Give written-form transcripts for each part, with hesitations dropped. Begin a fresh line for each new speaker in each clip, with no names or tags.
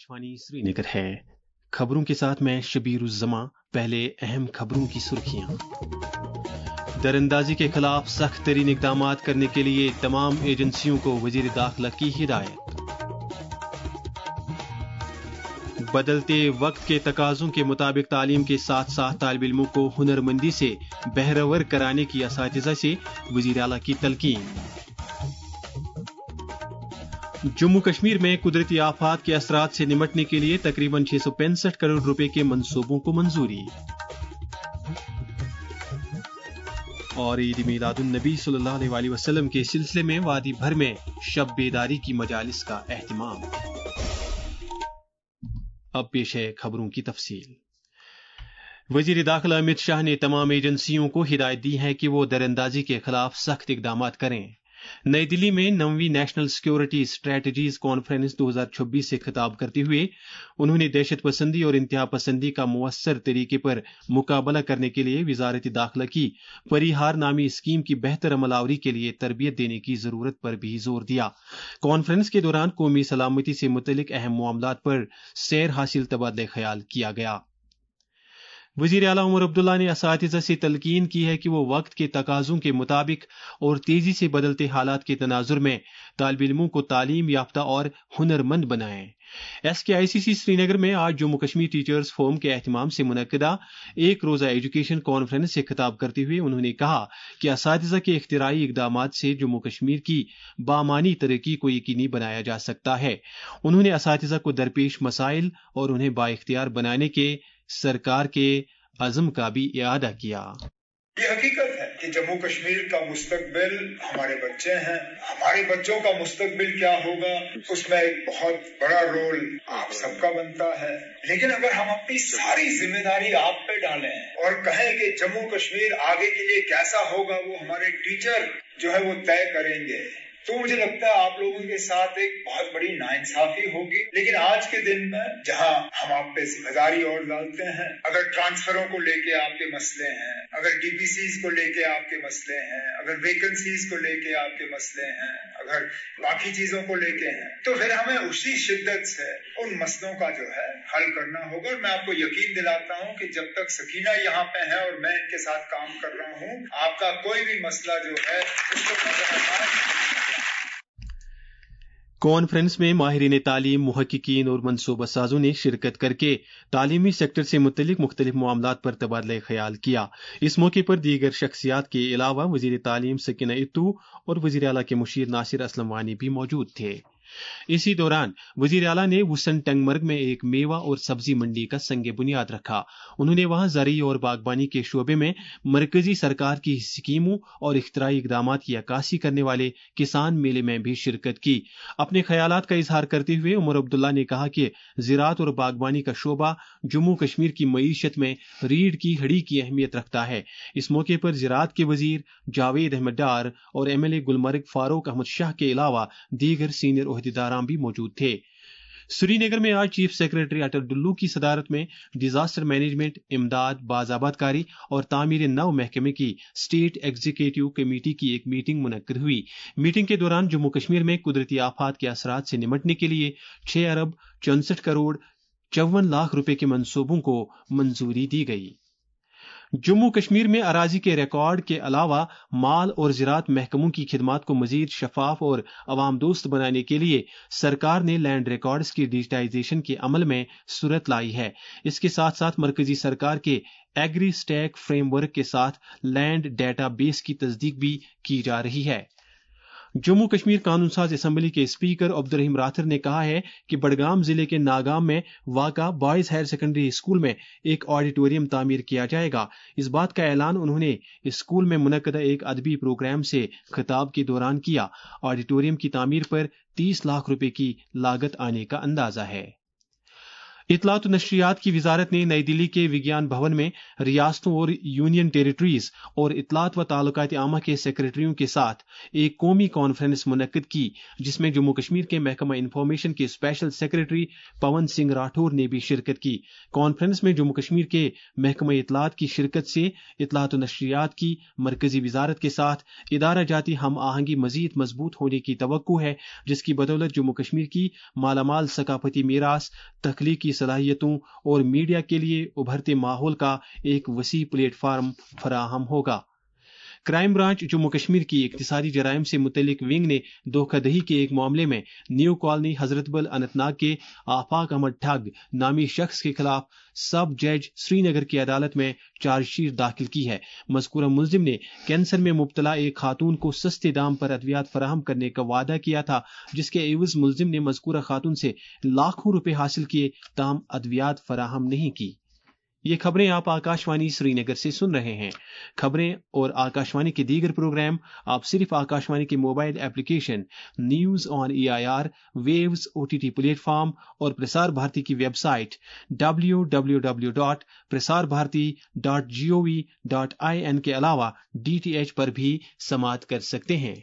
आकाशवाणी श्रीनगर है। खबरों के साथ मैं शबीर उज़्ज़मा। पहले अहम खबरों की सुर्खियां। दरअंदाजी के खिलाफ सख्त तरीन इक़दामात करने के लिए तमाम एजेंसियों को वज़ीर दाखिला की हिदायत। बदलते वक्त के तकाज़ों के मुताबिक तालीम के साथ साथ तालिब इल्मों को हुनरमंदी से बहरवर कराने की असातिज़ा से वज़ीर आला की तलकीन। जम्मू कश्मीर में कुदरती आफात के असरात से निमटने के लिए तकरीबन 665 करोड़ रुपए के मंसूबों को मंजूरी। और ईद मिलादुन नबी सल्लल्लाहु अलैहि वसल्लम के सिलसिले में वादी भर में शब बेदारी की मजालिस का एहतिमाम। अब पेश है खबरों की तफसील। वजीर दाखिला अमित शाह ने तमाम एजेंसियों को हिदायत दी है कि वो दरअंदाजी के खिलाफ सख्त इक़दामात करें। नई दिल्ली में 9वीं नेशनल सिक्योरिटी स्ट्रेटजीज कॉन्फ्रेंस 2026 से खिताब करते हुए उन्होंने दहशत पसंदी और इंतहा पसंदी का मुअस्सर तरीके पर मुकाबला करने के लिए वजारत दाखिला की परिहार नामी स्कीम की बेहतर अमलावरी के लिए तरबियत देने की जरूरत पर भी जोर दिया। कॉन्फ्रेंस के दौरान कौमी सलामती से मुतल्लिक अहम मामलात पर सैर हासिल तबादले ख्याल किया गया। वज़ीर आला उमर अब्दुल्ला ने असातिज़ा से तलकीन की है कि वो वक्त के तकाज़ों के मुताबिक और तेजी से बदलते हालात के तनाजुर में तालिब इल्मों को तालीम याफ्ता और हुनरमंद बनाएं। SKICC श्रीनगर में आज जम्मू कश्मीर टीचर्स फोरम के एहतिमाम से मुनक्किदा एक रोज़ा एजुकेशन कॉन्फ्रेंस से खिताब करते हुए उन्होंने कहा कि असातिज़ा के इख्तिराई इक़दामात से जम्मू कश्मीर की बामानी तरक्की को यकीनी बनाया जा सकता है। उन्होंने असातिज़ा को दरपेश मसाइल और उन्हें बाइख्तियार बनाने के सरकार के अज़्म का भी इआदा किया।
ये हकीकत है कि जम्मू कश्मीर का मुस्तकबिल हमारे बच्चे हैं। हमारे बच्चों का मुस्तकबिल क्या होगा, उसमें एक बहुत बड़ा रोल आप सबका बनता है। लेकिन अगर हम अपनी सारी जिम्मेदारी आप पे डालें और कहें कि जम्मू कश्मीर आगे के लिए कैसा होगा वो हमारे टीचर जो है वो तय करेंगे, तो मुझे लगता है आप लोगों के साथ एक बहुत बड़ी नाइंसाफी होगी। लेकिन आज के दिन में जहां हम आप पे जिम्मेदारी और डालते हैं, अगर ट्रांसफरों को लेके आपके मसले हैं, अगर DPCs को लेके आपके मसले हैं, अगर वैकेंसीज को लेके आपके मसले हैं, अगर बाकी चीजों को लेके हैं, तो फिर हमें उसी शिद्दत से उन मसलों का जो है हल करना होगा। और मैं आपको यकीन दिलाता हूं कि जब तक सकीना यहाँ पे है और मैं इनके साथ काम कर रहा हूं, आपका कोई भी मसला जो है उसको नजरअंदाज।
कॉन्फ्रेंस में माहिरीन तालीम, मुहक्किकीन और मनसूबा साजों ने शिरकत करके तालीमी सेक्टर से मुतल्लिक मुख्तलिफ मामलात पर तबादला ख्याल किया। इस मौके पर दीगर शख्सियात के अलावा वज़ीर तालीम सकीना इत्तू और वज़ीर आला के मुशीर नासिर असलम वानी भी मौजूद थे। इसी दौरान वज़ीर आला ने वुसन टंगमर्ग में एक मेवा और सब्जी मंडी का संग बुनियाद रखा। उन्होंने वहां ज़राई और बागबानी के शोबे में मरकजी सरकार की स्कीमों और इख्तिराई इक़दामात की अक्कासी करने वाले किसान मेले में भी शिरकत की। अपने ख्यालात का इजहार करते हुए उमर अब्दुल्ला ने कहा कि ज़राअत और बागबानी का शोबा जम्मू कश्मीर की मईशत में रीढ़ की हड्डी की अहमियत रखता है। इस मौके पर ज़राअत के वज़ीर जावेद अहमद डार और MLA गुलमर्ग फारूक अहमद शाह के अलावा दीगर सीनियर ओहदेदारान भी मौजूद थे। श्रीनगर में आज चीफ सेक्रेटरी अटल डुल्लू की सदारत में डिजास्टर मैनेजमेंट, इमदाद, बाज़ाबातकारी और तामीर नव महकमे की स्टेट एग्जीक्यूटिव कमेटी की एक मीटिंग मुनक्किद हुई। मीटिंग के दौरान जम्मू कश्मीर में कुदरती आफात के असरात से निमटने के लिए 6 अरब 64 करोड़ 54 लाख रुपए के मंसूबों को मंजूरी दी गई। जम्मू कश्मीर में अराजी के रिकॉर्ड के अलावा माल और ज़राअत महकमों की खिदमात को मजीद शफाफ और अवाम दोस्त बनाने के लिए सरकार ने लैंड रिकॉर्ड्स की डिजिटाइजेशन के अमल में सूरत लाई है। इसके साथ साथ मरकजी सरकार के एग्री स्टैक फ्रेमवर्क के साथ लैंड डाटा बेस की तस्दीक भी की जा रही है। जम्मू कश्मीर कानून साज असम्बली के स्पीकर अब्दुर्रहीम राथर ने कहा है कि बडगाम जिले के नागाम में वाक़ा बॉयज हायर सेकेंडरी स्कूल में एक ऑडिटोरियम तामीर किया जाएगा। इस बात का ऐलान उन्होंने स्कूल में मुनक्किदा एक अदबी प्रोग्राम से खिताब के दौरान किया। ऑडिटोरियम की तामीर पर 30 लाख रुपए की लागत आने का अंदाजा है। इत्तलात व नशरियात की वजारत ने नई दिल्ली के विज्ञान भवन में रियासतों और यूनियन टेरिटरीज और इत्तलात व ताल्लुकात आमा के सेक्रेटरियों के साथ एक कौमी कॉन्फ्रेंस मुनक्किद की, जिसमें जम्मू कश्मीर के महकमा इंफॉर्मेशन के स्पेशल सेक्रेटरी पवन सिंह राठौर ने भी शिरकत की। कॉन्फ्रेंस में जम्मू कश्मीर के महकमा इत्तलात की शिरकत से इत्तलात व नशरियात की मरकजी वजारत के साथ इदारा जाती हम आहंगी मजीद मजबूत होने की तवक्को है, जिसकी बदौलत जम्मू कश्मीर की मालामाल सकाफती मीरास, तख्लीकी सलाहियतों और मीडिया के लिए उभरते माहौल का एक वसी प्लेटफार्म फराहम होगा। क्राइम ब्रांच जम्मू कश्मीर की इक्तिसादी जराइम से मुतल्लिक विंग ने धोखाधड़ी के एक मामले में न्यू कॉलोनी हजरतबल अनंतनाग के आफाक अहमद ठग नामी शख्स के खिलाफ सब जज श्रीनगर की अदालत में चार्जशीट दाखिल की है। मज़कूरा मुल्जिम ने कैंसर में मुब्तला एक खातून को सस्ते दाम पर अद्वियात फराहम करने का वादा किया था, जिसके एवज मुल्जिम ने मज़कूरा खातून से लाखों रुपए हासिल किए, ताहम अद्वियात फराहम नहीं की। ये खबरें आप आकाशवाणी श्रीनगर से सुन रहे हैं। खबरें और आकाशवाणी के दीगर प्रोग्राम आप सिर्फ आकाशवाणी के mobile application news on EIR, waves OTT platform और प्रसार भारती की वेबसाइट www.prasarbharati.gov.in के अलावा DTH पर भी समाअत कर सकते हैं।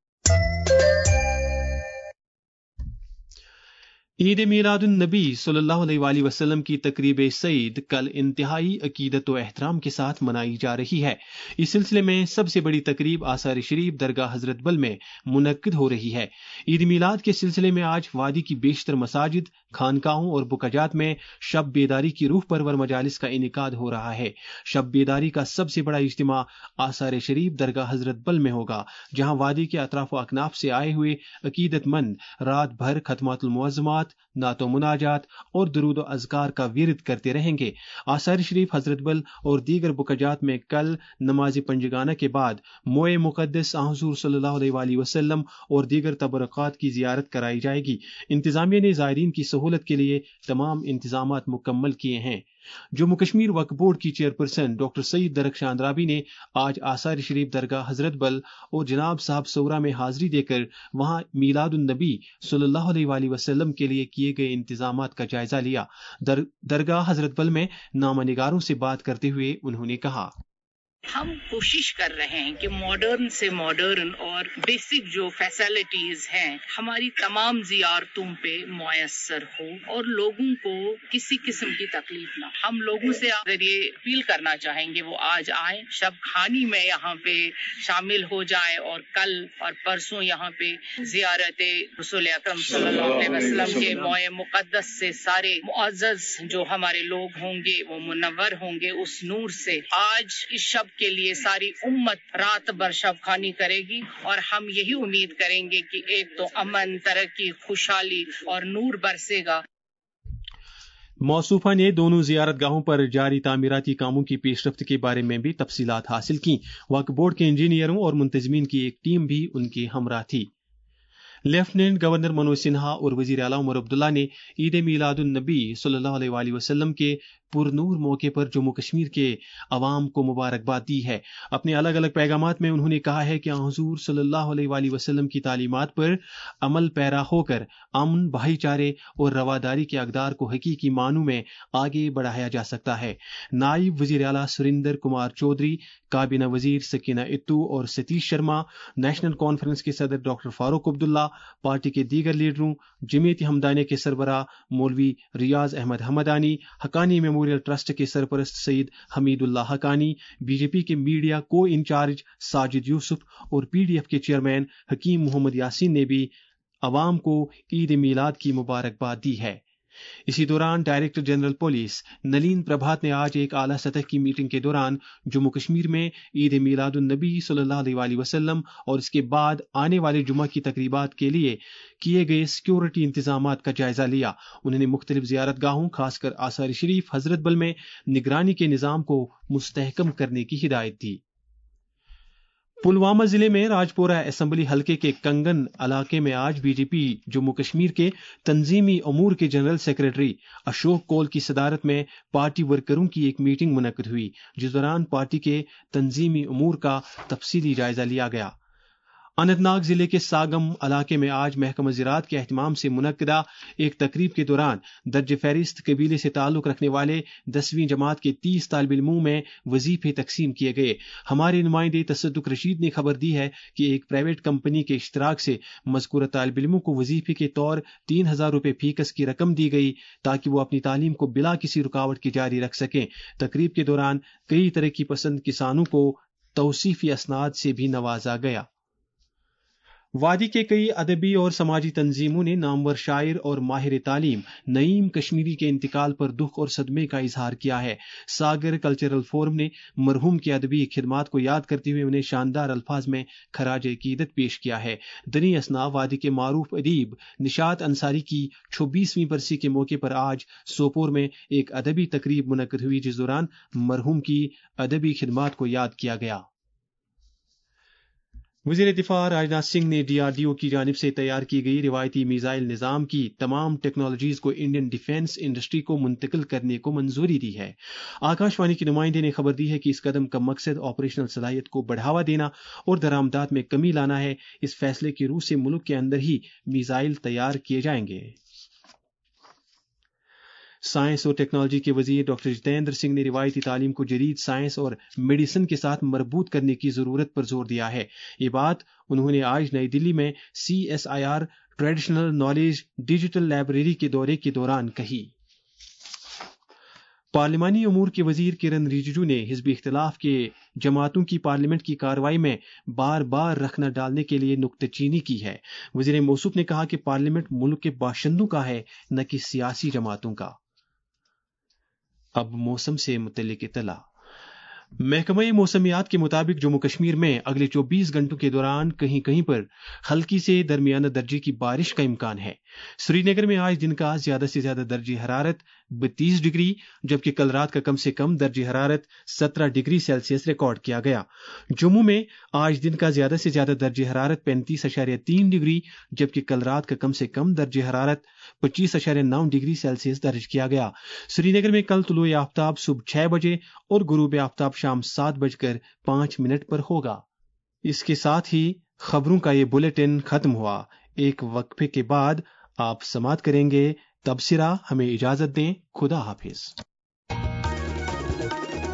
ईद मीलादुन नबी सल्लल्लाहु अलैहि वसल्लम की तकरीब सईद कल इंतहाई अकीदत व एहतराम के साथ मनाई जा रही है। इस सिलसिले में सबसे बड़ी तकरीब आसार शरीफ दरगाह हजरत बल में मुनक्किद हो रही है। ईद मिलाद के सिलसिले में आज वादी की बेशतर मसाजिद, खानकाहों और बुकजात में शब बेदारी की रूह परवर मजालिस का इनेकाद हो रहा है। शब बेदारी का सबसे बड़ा इज्तिमा आसार शरीफ दरगाह हजरत बल में होगा, जहां वादी के अतराफ व अकनाफ से आए हुए अकीदतमंद रात भर खतमातुल मुअज़्ज़मात, नातो मुनाजात और दुरूद अज़कार का विरद करते रहेंगे। आसार शरीफ हजरत बल और दीगर बुकजात में कल नमाज पंजगाना के बाद मोए मुक़द्दस हुज़ूर सल्लल्लाहु अलैहि वसल्लम और दीगर तबरक़ात की ज़ियारत कराई जाएगी। इंतज़ामिया ने ज़ायरीन की सहूलत के लिए तमाम इंतज़ामात मुकम्मल किए हैं। जम्मू कश्मीर वक्फ बोर्ड की चेयरपर्सन डॉक्टर सईद दरख्शां अंद्राबी ने आज आसार शरीफ दरगाह हजरत बल और जनाब साहब सौरा में हाजिरी देकर वहां मीलादुन नबी सल्लल्लाहु अलैहि वसल्लम के लिए किए गए इंतजामात का जायजा लिया। दरगाह हजरत बल में नामानिगारों से बात करते हुए उन्होंने कहा,
हम कोशिश कर रहे हैं कि मॉडर्न से मॉडर्न और बेसिक जो फैसिलिटीज हैं हमारी तमाम जियारतों पे मुयस्सर हो और लोगों को किसी किस्म की तकलीफ ना। हम लोगों से ये अपील करना चाहेंगे वो आज आए, शब खानी में यहाँ पे शामिल हो जाए और कल और परसों यहाँ पे जियारत रसूल अकरम सल्लल्लाहु अलैहि वसल्लम के मोए मुक़द्दस से सारे मुअज़्ज़ज़ जो हमारे लोग होंगे वो मुनव्वर होंगे उस नूर से। आज इस शब के लिए सारी उम्मत रात भर शब खानी करेगी और हम यही उम्मीद करेंगे कि एक तो अमन, तरक्की, खुशहाली और नूर बरसेगा।
मौसूफा ने दोनों ज़ियारतगाहों पर जारी तामीराती कामों की पेशरफ्त के बारे में भी तफसीलात हासिल की। वक्फ बोर्ड के इंजीनियरों और मुंतज़मीन की एक टीम भी उनके हमरा थी। लेफ्टिनेंट गवर्नर मनोज सिन्हा और वज़ीर आला उमर अब्दुल्ला ने ईद मीलादुन नबी सल्लल्लाहु अलैहि वसल्लम के पुरनूर मौके पर जम्मू कश्मीर के अवाम को मुबारकबाद दी है। अपने अलग अलग पैगामात में उन्होंने कहा है कि हुज़ूर सल्लल्लाहु अलैहि वसल्लम की तालीमात पर अमल पैरा होकर अमन, भाईचारे और रवादारी के अक़दार को हकीकी मानू में आगे बढ़ाया जा सकता है। नायब वज़ीर आला सुरिंदर कुमार चौधरी, काबीना वज़ीर सकीना इत्तू और सतीश शर्मा, नेशनल कॉन्फ्रेंस के सदर डॉक्टर फारूक अब्दुल्ला, पार्टी के दीगर लीडरों, जमीयत हमदानी के सरबराह मौलवी रियाज अहमद हमदानी, हकानी मेमोरियल ट्रस्ट के सरपरस्त सईद हमीदुल्लाह हकानी, बीजेपी के मीडिया को इंचार्ज साजिद यूसुफ और PDF के चेयरमैन हकीम मोहम्मद यासीन ने भी अवाम को ईद मिलाद की मुबारकबाद दी है। इसी दौरान director general police Nalin Prabhat ने आज एक आला सतह की मीटिंग के दौरान जम्मू कश्मीर में ईद मीलादुन नबी सल्लल्लाहु अलैहि वसल्लम और इसके बाद आने वाले जुमा की तकरीबात के लिए किए गए सिक्योरिटी इंतजामात का जायजा लिया। उन्होंने मुख्तलिफ ज़ियारतगाहों खासकर आसार शरीफ हजरत बल में निगरानी के निज़ाम को मुस्तहकम करने की हिदायत दी। पुलवामा जिले में राजपोरा असेंबली हलके के कंगन इलाके में आज बीजेपी जम्मू कश्मीर के तंजीमी अमूर के जनरल सेक्रेटरी अशोक कौल की सदारत में पार्टी वर्करों की एक मीटिंग मुनक्किद हुई, जिस दौरान पार्टी के तंजीमी अमूर का तफसीली जायजा लिया गया। اننت ضلع کے ساگم علاقے میں آج محکمہ زراعت کے اہتمام سے منعقدہ ایک تقریب کے دوران درج فہرست قبیلے سے تعلق رکھنے والے 10ویں جماعت کے 30 طالب علموں میں وظیفے تقسیم کیے گئے۔ ہمارے نمائندے تصدق رشید نے خبر دی ہے کہ ایک پرائیویٹ کمپنی کے اشتراک سے مذکورہ طالب علموں کو وظیفے کے طور 3000 روپے فیکس کی رقم دی گئی تاکہ وہ اپنی تعلیم کو بلا کسی رکاوٹ کے جاری رکھ سکیں۔ تقریب کے دوران کئی ترقی پسند کسانوں کو توصیفی اسناد سے بھی نوازا گیا۔ وادی کے کئی ادبی اور سماجی تنظیموں نے نامور شاعر اور ماہر تعلیم نعیم کشمیری کے انتقال پر دکھ اور صدمے کا اظہار کیا ہے۔ ساگر کلچرل فورم نے مرحوم کی ادبی خدمات کو یاد کرتے ہوئے انہیں شاندار الفاظ میں خراج عقیدت پیش کیا ہے۔ دنی اسنا وادی کے معروف ادیب نشاط انصاری کی 26ویں برسی کے موقع پر آج سوپور میں ایک ادبی تقریب منعقد ہوئی جس دوران مرحوم کی ادبی خدمات کو یاد کیا گیا۔ وزیر دفاع راجناتھ سنگھ نے DRDO کی جانب سے تیار کی گئی روایتی میزائل نظام کی تمام ٹیکنالوجیز کو انڈین ڈیفنس انڈسٹری کو منتقل کرنے کو منظوری دی ہے۔ آکاش وانی کے نمائندے نے خبر دی ہے کہ اس قدم کا مقصد آپریشنل صلاحیت کو بڑھاوا دینا اور درآمدات میں کمی لانا ہے۔ اس فیصلے کے روح سے ملک کے اندر ہی میزائل تیار کیے جائیں گے۔ سائنس اور ٹیکنالوجی کے وزیر ڈاکٹر جتیندر سنگھ نے روایتی تعلیم کو جدید سائنس اور میڈیسن کے ساتھ مربوط کرنے کی ضرورت پر زور دیا ہے۔ یہ بات انہوں نے آج نئی دلی میں CSIR traditional knowledge digital library کے دورے کے دوران کہی۔ پارلیمانی امور کے وزیر کرن رجیجو نے حزبی اختلاف کے جماعتوں کی پارلیمنٹ کی کارروائی میں بار بار رخ نہ ڈالنے کے لیے نکتہ چینی کی ہے۔ وزیر موصوف نے کہا کہ پارلیمنٹ ملک کے باشندوں کا ہے نہ کہ سیاسی جماعتوں کا۔ اب موسم سے متعلق اطلاع۔ محکمہ موسمیات کے مطابق جموں کشمیر میں اگلے 24 گھنٹوں کے دوران کہیں کہیں پر ہلکی سے درمیانہ درجے کی بارش کا امکان ہے۔ سری نگر میں آج دن کا زیادہ سے زیادہ درجہ حرارت 32 ڈگری جبکہ کل رات کا کم سے کم درجہ حرارت 17 ڈگری سیلسیس ریکارڈ کیا گیا۔ جموں میں آج دن کا زیادہ سے زیادہ درجہ حرارت 35.3 ڈگری جبکہ کل رات کا کم سے کم درجہ حرارت 25.9 ڈگری سیلسیس درج کیا گیا۔ سری نگر میں کل طلوع آفتاب صبح 6 بجے اور غروب آفتاب شام 7:05 پر ہوگا۔ اس کے ساتھ ہی خبروں کا یہ بلیٹن ختم ہوا۔ ایک وقفے کے بعد آپ سماعت کریں گے تبصرہ۔ ہمیں اجازت دیں، خدا حافظ۔